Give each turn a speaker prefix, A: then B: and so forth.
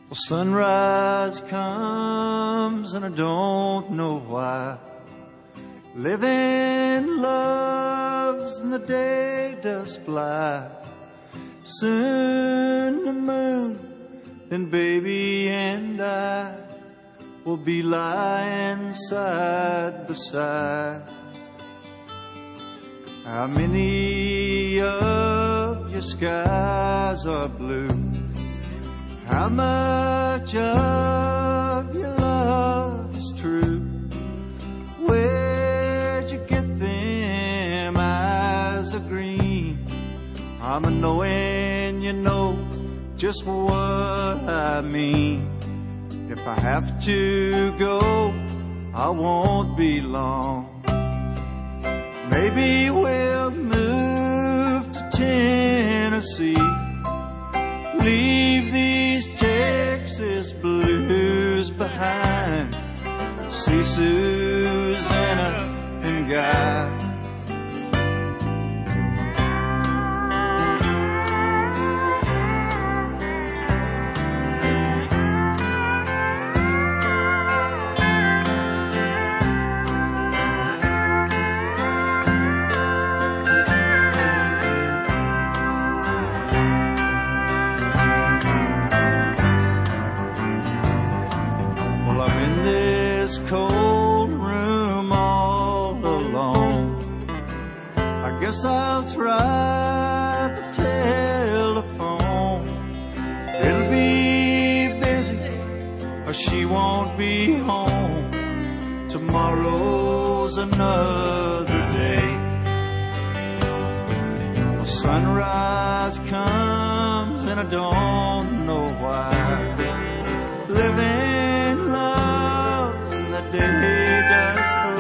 A: Well, sunrise comes and I don't know why. Living loves and the day does fly. Soon the moon, then baby and I will be lying side by side. How many of your skies are blue? How much of your love is true? Where'd you get them eyes of green? I'm a knowing you know just what I mean. If I have to go, I won't be long. Maybe we'll move to Tennessee. Leave these Texas blues behind. See Susanna and Guy. Cold room all alone. I guess I'll try the telephone. It'll be busy or she won't be home. Tomorrow's another day. Well, sunrise comes and I don't know why. Living day does fly.